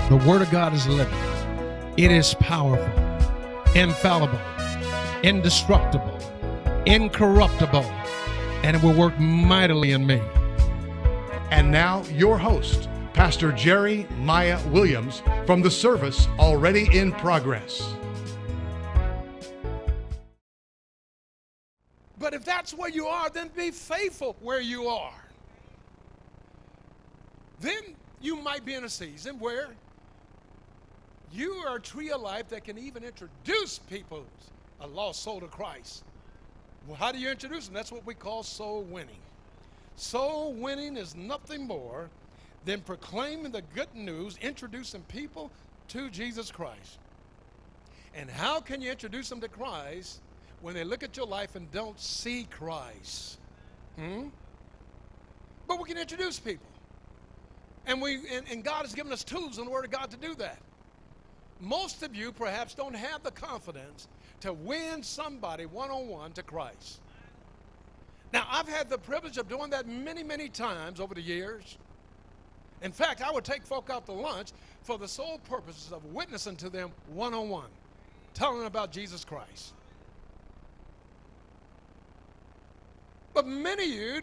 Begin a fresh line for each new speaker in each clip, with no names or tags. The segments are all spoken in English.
The Word of God is living. It is powerful, infallible, indestructible, incorruptible, and it will work mightily in me.
And now, your host, Pastor Jerry Maya Williams, from the service already in progress.
But if that's where you are, then be faithful where you are. Then you might be in a season where you are a tree of life that can even introduce people, a lost soul, to Christ. Well, how do you introduce them? That's what we call soul winning. Soul winning is nothing more than proclaiming the good news, introducing people to Jesus Christ. And how can you introduce them to Christ when they look at your life and don't see Christ? But we can introduce people. And God has given us tools in the Word of God to do that. Most of you perhaps don't have the confidence to win somebody one-on-one to Christ. Now, I've had the privilege of doing that many, many times over the years. In fact, I would take folk out to lunch for the sole purposes of witnessing to them one-on-one, telling them about Jesus Christ. But many of you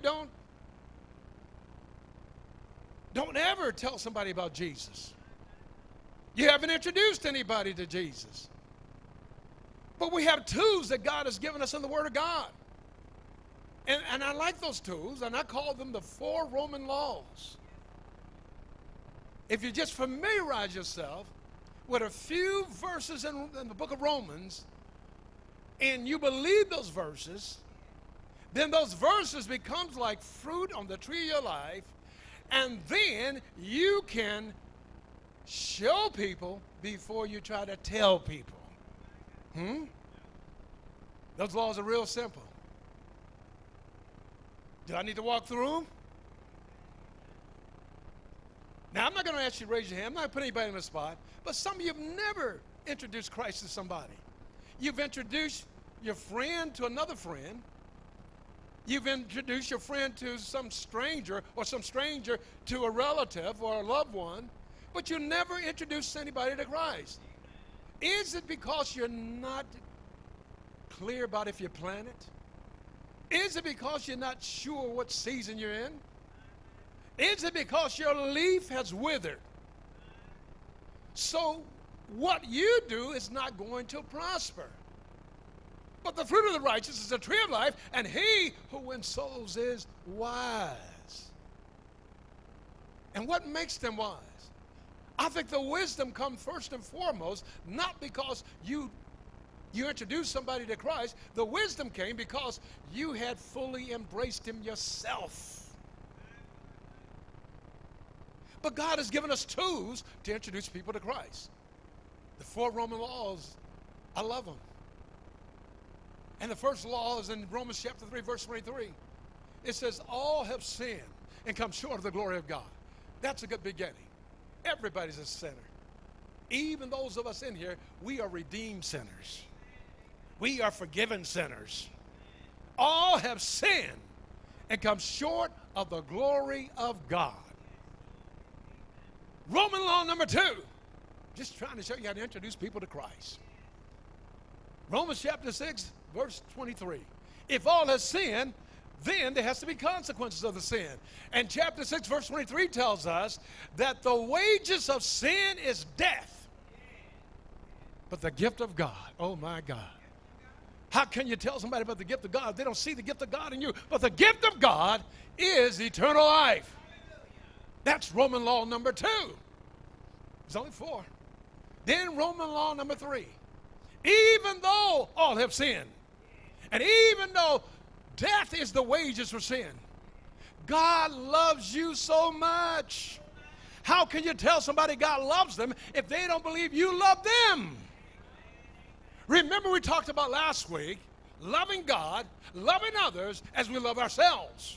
don't ever tell somebody about Jesus. You haven't introduced anybody to Jesus. But we have tools that God has given us in the Word of God. And I like those tools, and I call them the 4 Roman laws. If you just familiarize yourself with a few verses in the book of Romans, and you believe those verses, then those verses becomes like fruit on the tree of your life, and then you can show people before you try to tell people. Those laws are real simple. Do I need to walk through them? Now, I'm not going to ask you to raise your hand. I'm not going to put anybody on the spot. But some of you have never introduced Christ to somebody. You've introduced your friend to another friend. You've introduced your friend to some stranger, or some stranger to a relative or a loved one. But you never introduced anybody to Christ. Is it because you're not clear about if you plan it? Is it because you're not sure what season you're in? Is it because your leaf has withered? So what you do is not going to prosper. But the fruit of the righteous is a tree of life, and he who wins souls is wise. And what makes them wise? I think the wisdom comes first and foremost, not because you introduced somebody to Christ. The wisdom came because you had fully embraced him yourself. But God has given us tools to introduce people to Christ. The 4 Roman laws, I love them. And the first law is in Romans chapter 3, verse 23. It says, all have sinned and come short of the glory of God. That's a good beginning. Everybody's a sinner. Even those of us in here, we are redeemed sinners. We are forgiven sinners. All have sinned and come short of the glory of God. Roman law number 2, just trying to show you how to introduce people to Christ. Romans chapter 6, verse 23. If all have sinned, then there has to be consequences of the sin. And chapter 6, verse 23 tells us that the wages of sin is death. But the gift of God, oh my God. How can you tell somebody about the gift of God? They don't see the gift of God in you. But the gift of God is eternal life. That's Roman law number 2. There's only 4. Then Roman law number 3. Even though all have sinned, and even though death is the wages for sin, God loves you so much. How can you tell somebody God loves them if they don't believe you love them? Remember, we talked about last week, loving God, loving others as we love ourselves.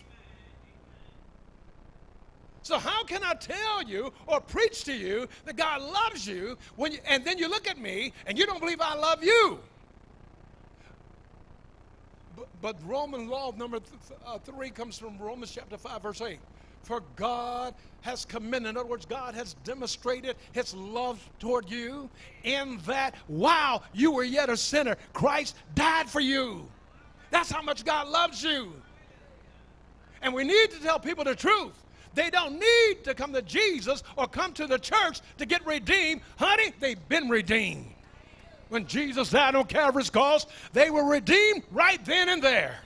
So how can I tell you or preach to you that God loves you and then you look at me and you don't believe I love you? But Roman law number 3 comes from Romans chapter 5, verse 8. For God has commended, in other words, God has demonstrated his love toward you in that while you were yet a sinner, Christ died for you. That's how much God loves you. And we need to tell people the truth. They don't need to come to Jesus or come to the church to get redeemed. Honey, they've been redeemed. When Jesus died on Calvary's cross, they were redeemed right then and there.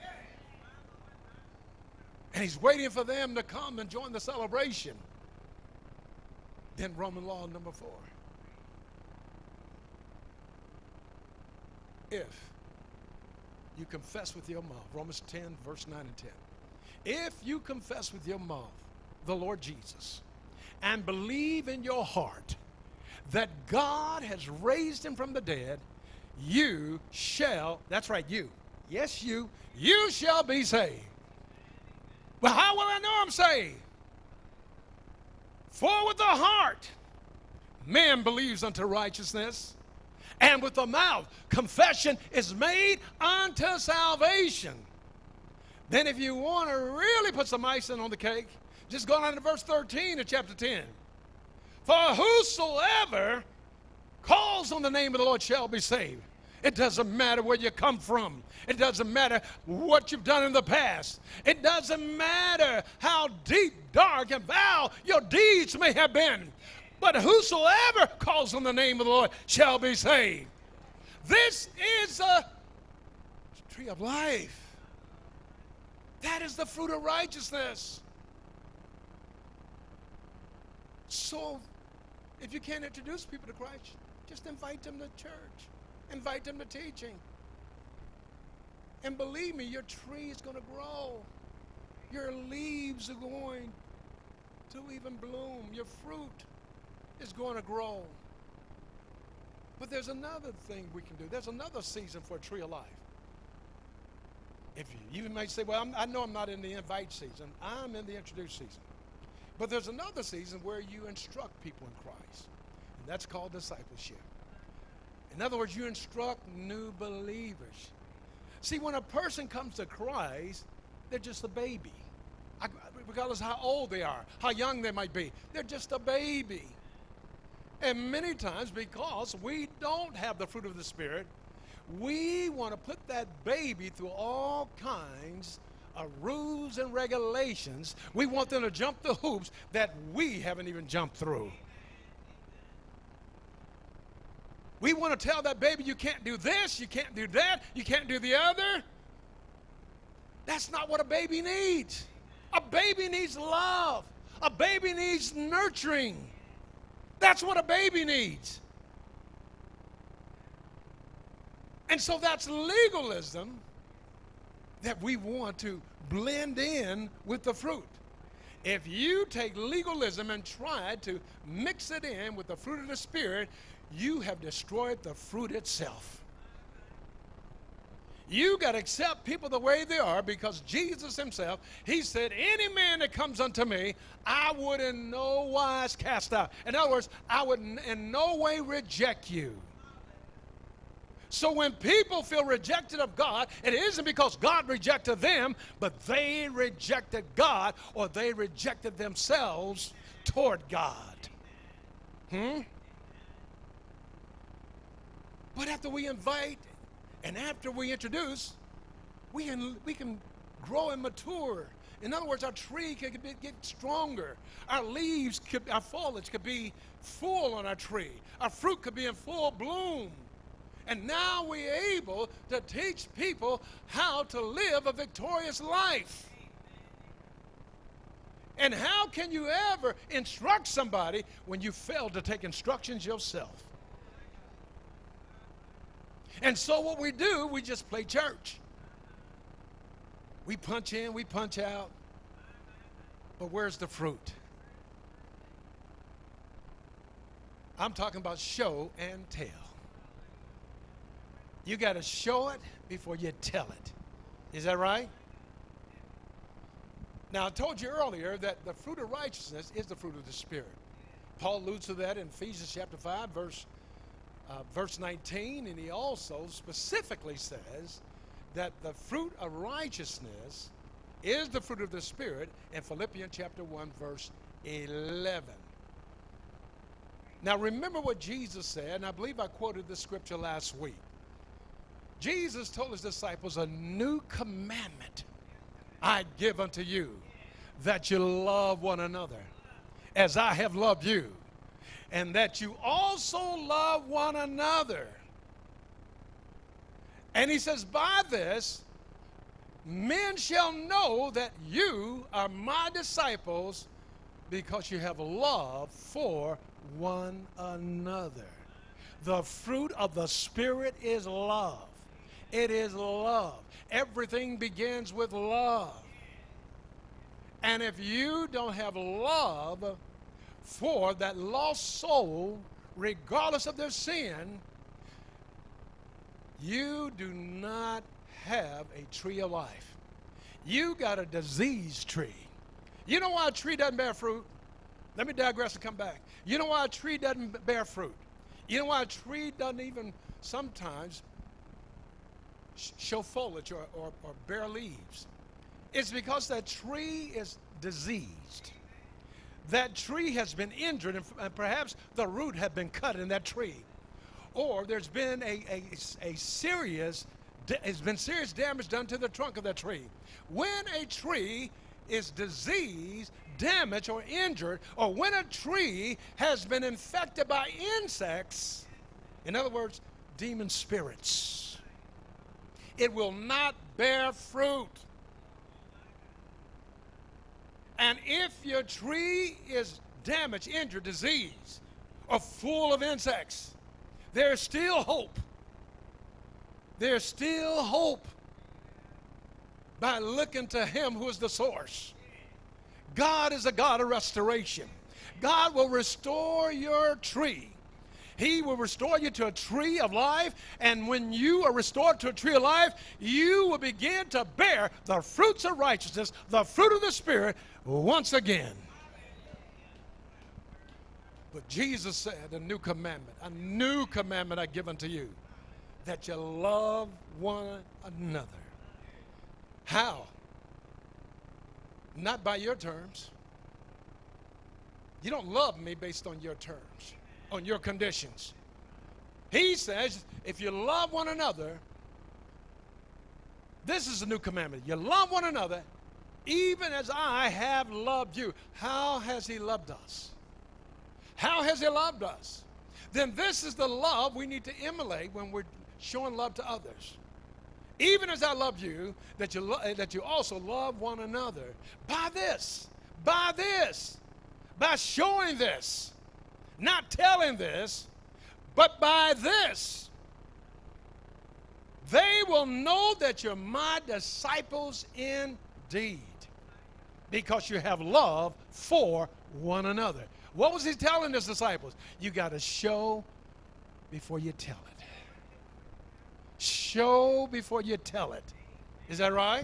And he's waiting for them to come and join the celebration. Then Roman law number 4. If you confess with your mouth, Romans 10, verse 9 and 10. If you confess with your mouth the Lord Jesus and believe in your heart that God has raised him from the dead, you shall, that's right, you, yes, you shall be saved. Well, how will I know I'm saved? For with the heart man believes unto righteousness, and with the mouth confession is made unto salvation. Then if you want to really put some icing on the cake, just go down to verse 13 of chapter 10. For whosoever calls on the name of the Lord shall be saved. It doesn't matter where you come from. It doesn't matter what you've done in the past. It doesn't matter how deep, dark, and foul your deeds may have been. But whosoever calls on the name of the Lord shall be saved. This is a tree of life. That is the fruit of righteousness. So, if you can't introduce people to Christ, just invite them to church. Invite them to teaching. And believe me, your tree is going to grow. Your leaves are going to even bloom. Your fruit is going to grow. But there's another thing we can do. There's another season for a tree of life. If you might say, well, I know I'm not in the invite season. I'm in the introduce season. But there's another season where you instruct people in Christ. And that's called discipleship. In other words, you instruct new believers. See, when a person comes to Christ, they're just a baby. Regardless of how old they are, how young they might be, they're just a baby. And many times, because we don't have the fruit of the Spirit, we want to put that baby through all kinds of rules and regulations. We want them to jump the hoops that we haven't even jumped through. We want to tell that baby, you can't do this, you can't do that, you can't do the other. That's not what a baby needs. A baby needs love. A baby needs nurturing. That's what a baby needs. And so that's legalism that we want to blend in with the fruit. If you take legalism and try to mix it in with the fruit of the Spirit, you have destroyed the fruit itself. You got to accept people the way they are, because Jesus himself, he said, any man that comes unto me, I would in no wise cast out. In other words, I would in no way reject you. So when people feel rejected of God, it isn't because God rejected them, but they rejected God, or they rejected themselves toward God. But after we invite and after we introduce, we can grow and mature. In other words, our tree can get stronger. Our leaves, our foliage could be full on our tree. Our fruit could be in full bloom. And now we're able to teach people how to live a victorious life. And how can you ever instruct somebody when you fail to take instructions yourself? And so what we do, we just play church. We punch in, we punch out. But where's the fruit? I'm talking about show and tell. You got to show it before you tell it. Is that right? Now, I told you earlier that the fruit of righteousness is the fruit of the Spirit. Paul alludes to that in Ephesians chapter 5, verse 19, and he also specifically says that the fruit of righteousness is the fruit of the Spirit in Philippians chapter 1, verse 11. Now remember what Jesus said, and I believe I quoted this scripture last week. Jesus told his disciples, a new commandment I give unto you, that you love one another as I have loved you, and that you also love one another. And he says, by this, men shall know that you are my disciples, because you have love for one another. The fruit of the Spirit is love. It is love. Everything begins with love. And if you don't have love for that lost soul, regardless of their sin, you do not have a tree of life. You got a diseased tree. You know why a tree doesn't bear fruit? Let me digress and come back. You know why a tree doesn't bear fruit? You know why a tree doesn't even sometimes show foliage or bear leaves? It's because that tree is diseased. That tree has been injured, and perhaps the root had been cut in that tree. Or there's been serious damage done to the trunk of that tree. When a tree is diseased, damaged, or injured, or when a tree has been infected by insects, in other words, demon spirits, it will not bear fruit. And if your tree is damaged, injured, diseased, or full of insects, there's still hope. There's still hope by looking to him who is the source. God is a God of restoration. God will restore your tree. He will restore you to a tree of life, and when you are restored to a tree of life, you will begin to bear the fruits of righteousness, the fruit of the Spirit, once again. But Jesus said, a new commandment I give unto you, that you love one another. How? Not by your terms. You don't love me based on your terms, on your conditions. He says, if you love one another, this is a new commandment. You love one another, even as I have loved you. How has he loved us? How has he loved us? Then this is the love we need to emulate when we're showing love to others. Even as I love you, that you also love one another. By showing this, not telling this, but by this, they will know that you're my disciples indeed, because you have love for one another. What was he telling his disciples? You got to show before you tell it. Show before you tell it. Is that right?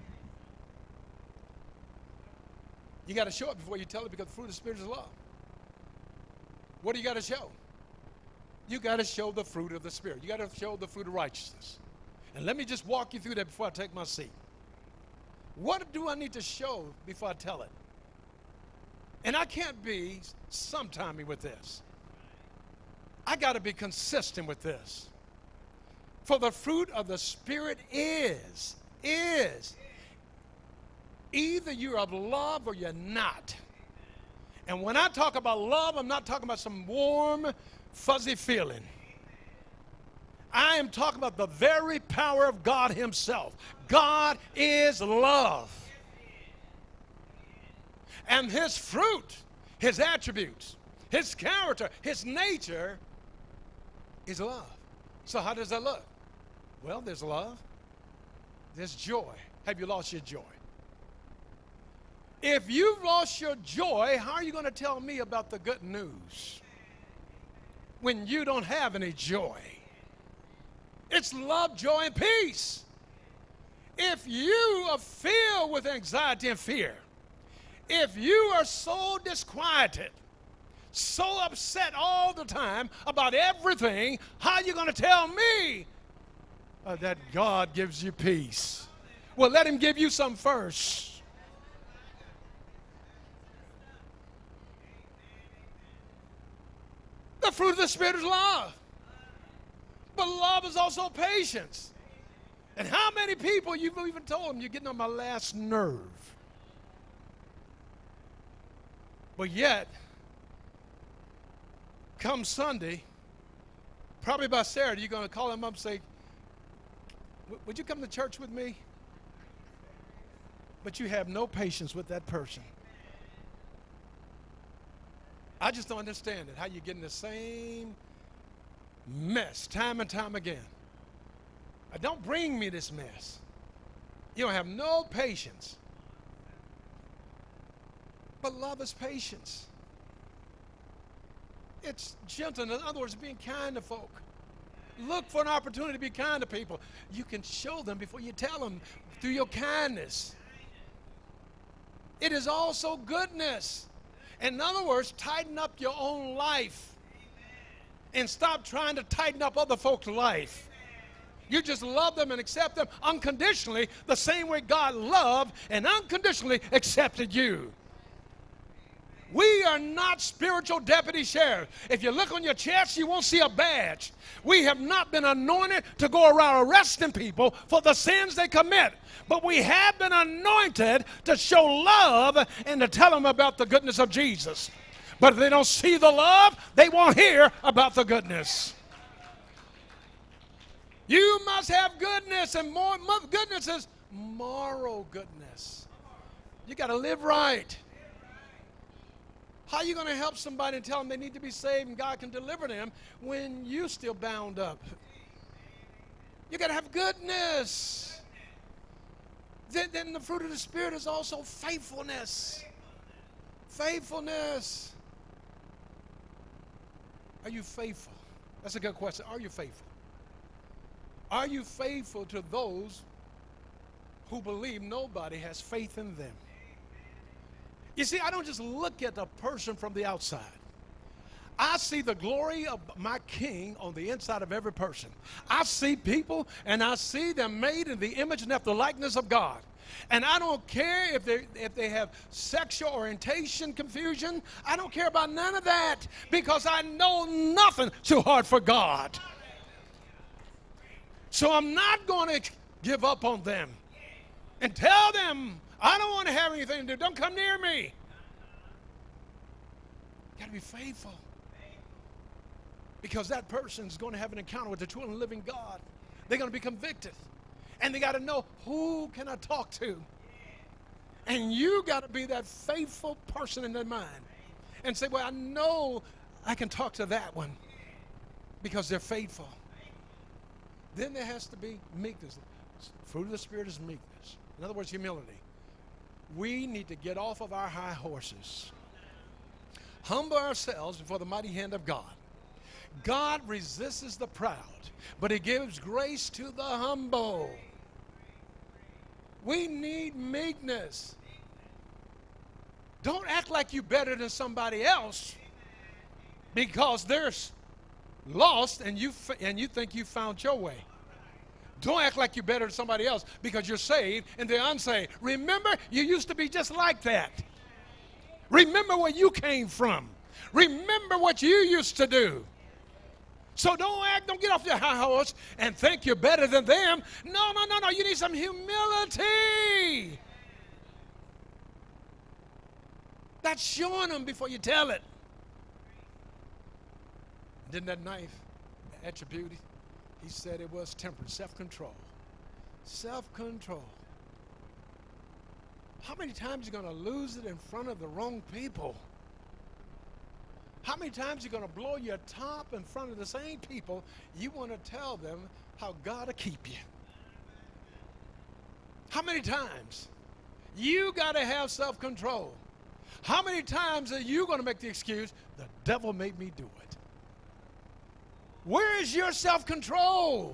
You got to show it before you tell it, because the fruit of the Spirit is love. What do you got to show? You got to show the fruit of the Spirit. You got to show the fruit of righteousness. And let me just walk you through that before I take my seat. What do I need to show before I tell it? And I can't be sometimey with this. I got to be consistent with this. For the fruit of the Spirit is either you're of love or you're not. And when I talk about love, I'm not talking about some warm, fuzzy feeling. I am talking about the very power of God himself. God is love. And his fruit, his attributes, his character, his nature is love. So how does that look? Well, there's love. There's joy. Have you lost your joy? If you've lost your joy, how are you going to tell me about the good news when you don't have any joy? It's love, joy, and peace. If you are filled with anxiety and fear, if you are so disquieted, so upset all the time about everything, how are you going to tell me that God gives you peace? Well, let him give you some first. The fruit of the Spirit is love. But love is also patience. And how many people you've even told them, you're getting on my last nerve? But yet, come Sunday, probably by Saturday, you're going to call them up and say, would you come to church with me? But you have no patience with that person. I just don't understand it, how you get in the same mess time and time again. Don't bring me this mess. You don't have no patience. But love is patience. It's gentleness. In other words, being kind to folk. Look for an opportunity to be kind to people. You can show them before you tell them through your kindness. It is also goodness. In other words, tighten up your own life and stop trying to tighten up other folks' life. You just love them and accept them unconditionally, the same way God loved and unconditionally accepted you. We are not spiritual deputy sheriffs. If you look on your chest, you won't see a badge. We have not been anointed to go around arresting people for the sins they commit. But we have been anointed to show love and to tell them about the goodness of Jesus. But if they don't see the love, they won't hear about the goodness. You must have goodness, and more goodness is moral goodness. You got to live right. How are you going to help somebody and tell them they need to be saved and God can deliver them when you're still bound up? You got to have goodness. Then the fruit of the Spirit is also faithfulness. Faithfulness. Are you faithful? That's a good question. Are you faithful? Are you faithful to those who believe nobody has faith in them? You see, I don't just look at the person from the outside. I see the glory of my King on the inside of every person. I see people, and I see them made in the image and after the likeness of God. And I don't care if they have sexual orientation confusion. I don't care about none of that, because I know nothing too hard for God. So I'm not going to give up on them and tell them, I don't want to have anything to do. Don't come near me. You got to be faithful, because that person's going to have an encounter with the true and living God. They're going to be convicted, and they got to know, who can I talk to? And you got to be that faithful person in their mind and say, well, I know I can talk to that one because they're faithful. Then there has to be meekness. Fruit of the Spirit is meekness. In other words, humility. We need to get off of our high horses. Humble ourselves before the mighty hand of God. God resists the proud, but he gives grace to the humble. We need meekness. Don't act like you're better than somebody else because they're lost and you think you found your way. Don't act like you're better than somebody else because you're saved and they're unsaved. Remember, you used to be just like that. Remember where you came from. Remember what you used to do. So don't get off your high horse and think you're better than them. No. You need some humility. That's showing them before you tell it. Didn't that knife at your beauty? He said it was tempered, self-control. Self-control. How many times are you going to lose it in front of the wrong people? How many times are you going to blow your top in front of the same people you want to tell them how God will keep you? How many times? You got to have self-control. How many times are you going to make the excuse, the devil made me do it? Where is your self-control?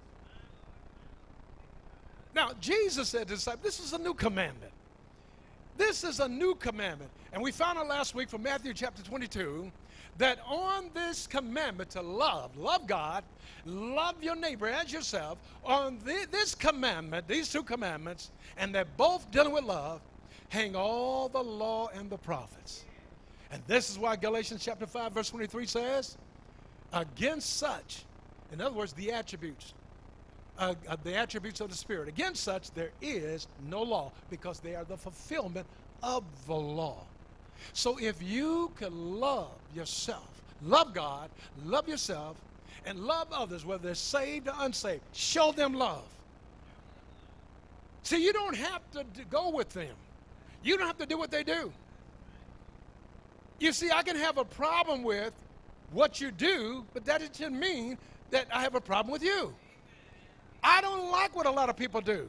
Now, Jesus said to the disciples, this is a new commandment. This is a new commandment. And we found out last week from Matthew chapter 22 that on this commandment to love God, love your neighbor as yourself, on this commandment, these two commandments, and they're both dealing with love, hang all the law and the prophets. And this is why Galatians chapter 5 verse 23 says, against such, in other words, the attributes of the Spirit, against such there is no law, because they are the fulfillment of the law. So if you can love yourself, love God, love yourself, and love others, whether they're saved or unsaved, show them love. See, you don't have to go with them. You don't have to do what they do. You see, I can have a problem with what you do, but that doesn't mean that I have a problem with you. I don't like what a lot of people do.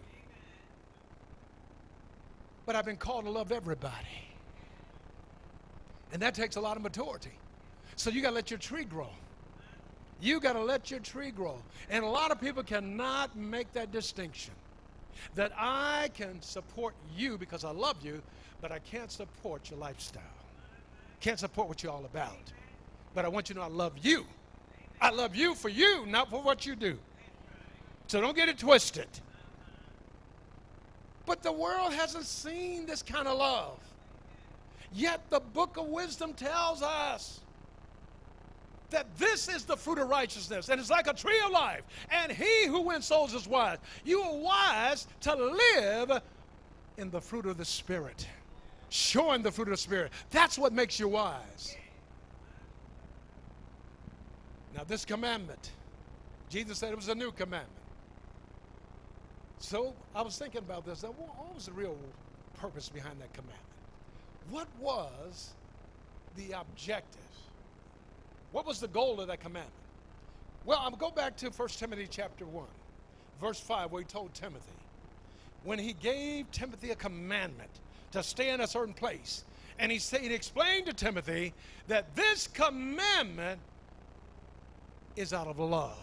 But I've been called to love everybody. And that takes a lot of maturity. So you got to let your tree grow. You got to let your tree grow. And a lot of people cannot make that distinction. That I can support you because I love you, but I can't support your lifestyle. Can't support what you're all about. But I want you to know I love you. I love you for you, not for what you do. So don't get it twisted. But the world hasn't seen this kind of love. Yet the book of wisdom tells us that this is the fruit of righteousness, and it's like a tree of life. And he who wins souls is wise. You are wise to live in the fruit of the Spirit, showing the fruit of the Spirit. That's what makes you wise. Now this commandment, Jesus said it was a new commandment. So I was thinking about this. What was the real purpose behind that commandment? What was the objective? What was the goal of that commandment? Well, I'll go back to 1 Timothy chapter 1, verse 5, where he told Timothy, when he gave Timothy a commandment to stay in a certain place, and he explained to Timothy that this commandment is out of love.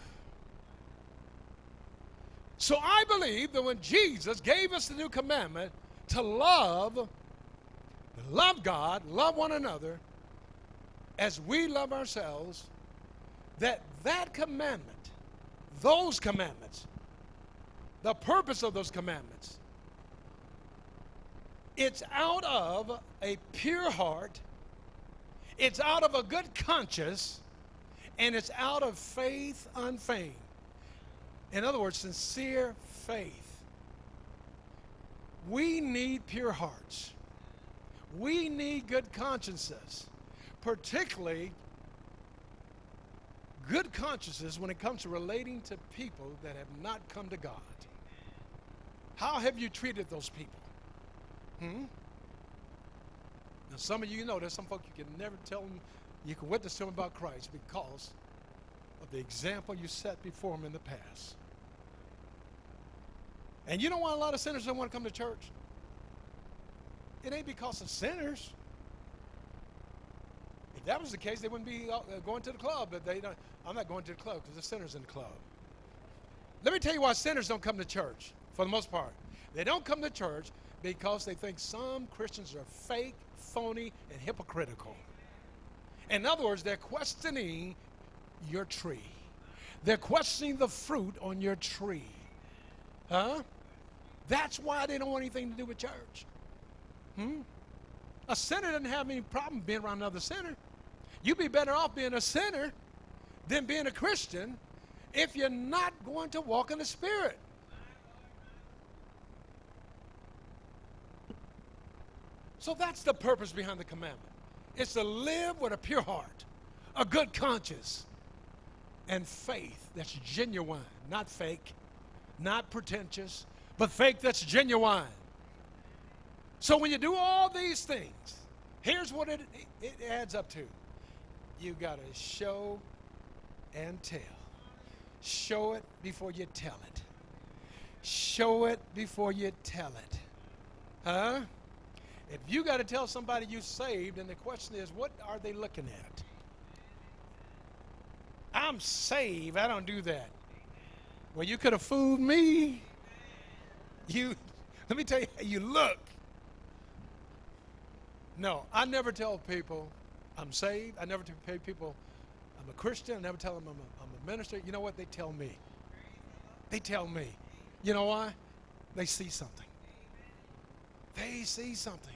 So I believe that when Jesus gave us the new commandment to love God, love one another as we love ourselves, that commandment, those commandments, the purpose of those commandments, it's out of a pure heart, it's out of a good conscience, and it's out of faith unfeigned. In other words, sincere faith. We need pure hearts. We need good consciences, particularly good consciences when it comes to relating to people that have not come to God. How have you treated those people? Now, some of you know there's some folk you can never tell them, you can witness to them about Christ because of the example you set before them in the past. And you know why a lot of sinners don't want to come to church? It ain't because of sinners. If that was the case, they wouldn't be going to the club. But I'm not going to the club because there's sinners in the club. Let me tell you why sinners don't come to church, for the most part. They don't come to church because they think some Christians are fake, phony, and hypocritical. In other words, they're questioning your tree. They're questioning the fruit on your tree. Huh? That's why they don't want anything to do with church. A sinner doesn't have any problem being around another sinner. You'd be better off being a sinner than being a Christian if you're not going to walk in the Spirit. So that's the purpose behind the commandment. It's to live with a pure heart, a good conscience, and faith that's genuine, not fake, not pretentious, but faith that's genuine. So when you do all these things, here's what it adds up to. You got to show and tell. Show it before you tell it. Show it before you tell it. Huh? If you got to tell somebody you saved, and the question is, what are they looking at? I'm saved. I don't do that. Well, you could have fooled me. Let me tell you how you look. No, I never tell people I'm saved. I never tell people I'm a Christian. I never tell them I'm a minister. You know what? They tell me. They tell me. You know why? They see something. They see something.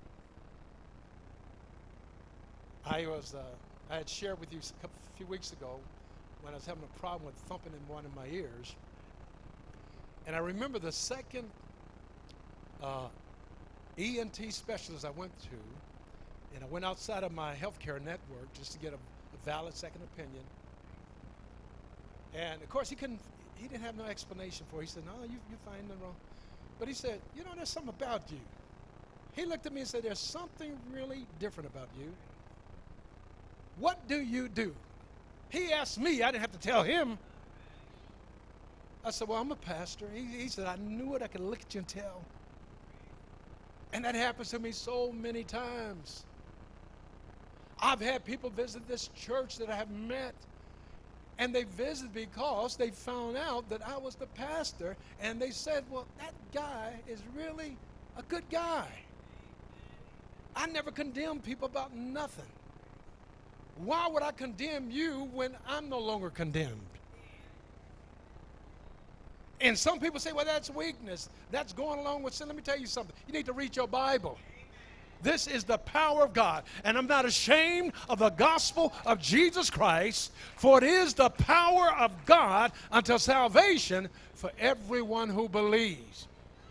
I had shared with you a few weeks ago when I was having a problem with thumping in one of my ears. And I remember the second ENT specialist I went to, and I went outside of my healthcare network just to get a valid second opinion. And of course he didn't have no explanation for it. He said, no, you find nothing wrong. But he said, you know, there's something about you. He looked at me and said, there's something really different about you. What do you do? He asked me, I didn't have to tell him. I said, well, I'm a pastor. He said, I knew it. I could look at you and tell. And that happens to me so many times. I've had people visit this church that I have met, and they visited because they found out that I was the pastor, and they said, well, that guy is really a good guy. I never condemn people about nothing. Why would I condemn you when I'm no longer condemned? And some people say, well, that's weakness. That's going along with sin. Let me tell you something. You need to read your Bible. This is the power of God. And I'm not ashamed of the gospel of Jesus Christ, for it is the power of God unto salvation for everyone who believes.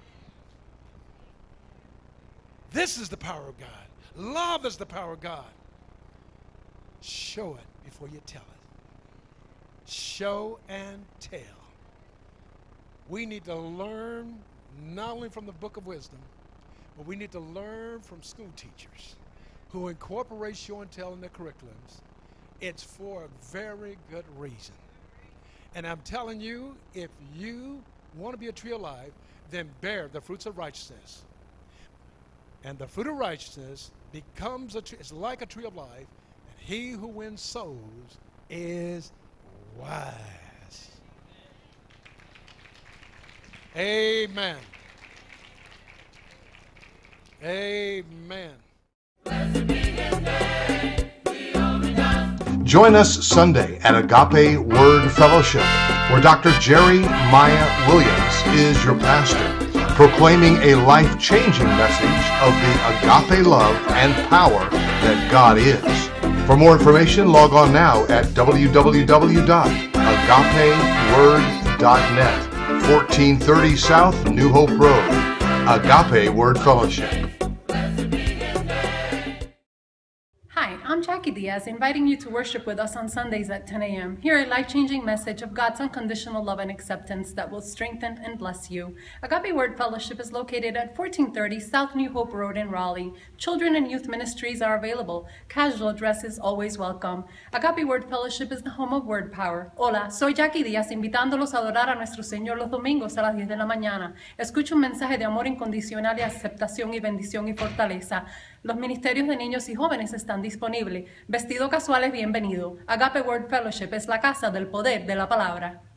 This is the power of God. Love is the power of God. Show it before you tell it. Show and tell. We need to learn not only from the book of wisdom, but we need to learn from school teachers who incorporate show and tell in their curriculums. It's for a very good reason. And I'm telling you, if you want to be a tree of life, then bear the fruits of righteousness. And the fruit of righteousness becomes a tree. It's like a tree of life. And he who wins souls is wise. Amen. Amen.
Join us Sunday at Agape Word Fellowship, where Dr. Jerry Maya Williams is your pastor, proclaiming a life-changing message of the agape love and power that God is. For more information, log on now at www.agapeword.net, 1430 South New Hope Road. Agape Word Fellowship.
Hi, I'm Jackie Diaz, inviting you to worship with us on Sundays at 10 a.m. Hear a life-changing message of God's unconditional love and acceptance that will strengthen and bless you. Agape Word Fellowship is located at 1430 South New Hope Road in Raleigh. Children and youth ministries are available. Casual dress is always welcome. Agape Word Fellowship is the home of word power. Hola, soy Jackie Diaz, invitándolos a adorar a nuestro Señor los domingos a las 10 de la mañana. Escucha un mensaje de amor incondicional y aceptación y bendición y fortaleza. Los ministerios de niños y jóvenes están disponibles. Vestido casual es bienvenido. Agape Word Fellowship es la casa del poder de la palabra.